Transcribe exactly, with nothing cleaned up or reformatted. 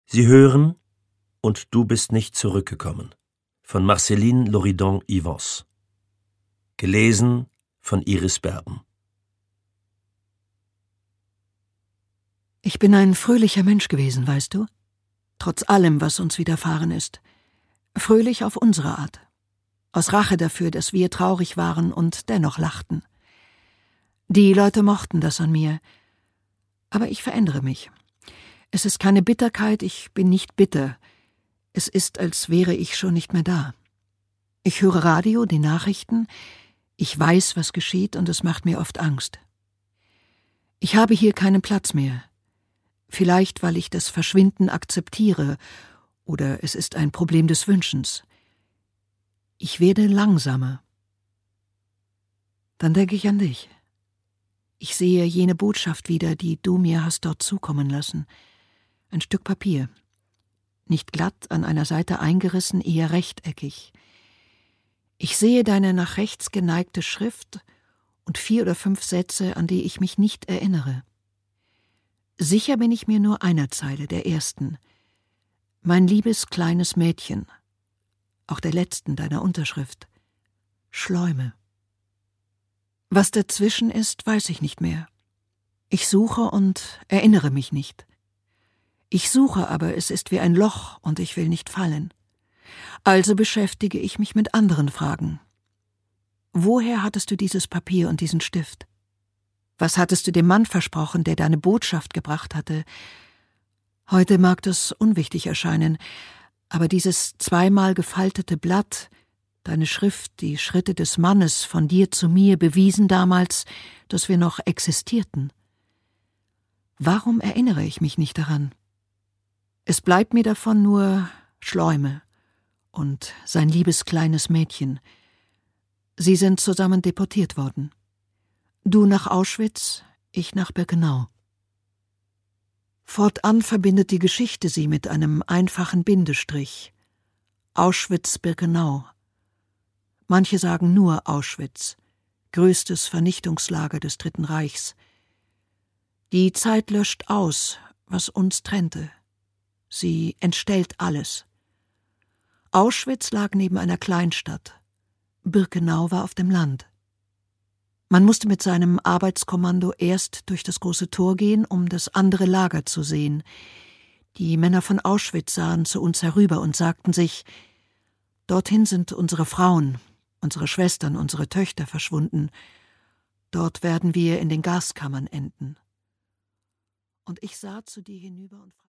Sie hören »Und du bist nicht zurückgekommen« von Marceline Loridon-Ivens. Gelesen von Iris Berben. Ich bin ein fröhlicher Mensch gewesen, weißt du? Trotz allem, was uns widerfahren ist. Fröhlich auf unsere Art. Aus Rache dafür, dass wir traurig waren und dennoch lachten. Die Leute mochten das an mir. Aber ich verändere mich. Es ist keine Bitterkeit, ich bin nicht bitter. Es ist, als wäre ich schon nicht mehr da. Ich höre Radio, die Nachrichten. Ich weiß, was geschieht, und es macht mir oft Angst. Ich habe hier keinen Platz mehr. Vielleicht, weil ich das Verschwinden akzeptiere, oder es ist ein Problem des Wünschens. Ich werde langsamer. Dann denke ich an dich. Ich sehe jene Botschaft wieder, die du mir hast dort zukommen lassen. Ein Stück Papier. Nicht glatt, an einer Seite eingerissen, eher rechteckig. Ich sehe deine nach rechts geneigte Schrift und vier oder fünf Sätze, an die ich mich nicht erinnere. Sicher bin ich mir nur einer Zeile, der ersten. Mein liebes kleines Mädchen. Auch der letzten deiner Unterschrift. Schleume. Was dazwischen ist, weiß ich nicht mehr. Ich suche und erinnere mich nicht. Ich suche, aber es ist wie ein Loch und ich will nicht fallen. Also beschäftige ich mich mit anderen Fragen. Woher hattest du dieses Papier und diesen Stift? Was hattest du dem Mann versprochen, der deine Botschaft gebracht hatte? Heute mag das unwichtig erscheinen, aber dieses zweimal gefaltete Blatt, deine Schrift, die Schritte des Mannes von dir zu mir bewiesen damals, dass wir noch existierten. Warum erinnere ich mich nicht daran? Es bleibt mir davon nur Schleume und sein liebes kleines Mädchen. Sie sind zusammen deportiert worden. Du nach Auschwitz, ich nach Birkenau. Fortan verbindet die Geschichte sie mit einem einfachen Bindestrich. Auschwitz-Birkenau. Manche sagen nur Auschwitz, größtes Vernichtungslager des Dritten Reichs. Die Zeit löscht aus, was uns trennte. Sie entstellt alles. Auschwitz lag neben einer Kleinstadt. Birkenau war auf dem Land. Man musste mit seinem Arbeitskommando erst durch das große Tor gehen, um das andere Lager zu sehen. Die Männer von Auschwitz sahen zu uns herüber und sagten sich, dorthin sind unsere Frauen, unsere Schwestern, unsere Töchter verschwunden. Dort werden wir in den Gaskammern enden. Und ich sah zu dir hinüber und fragte,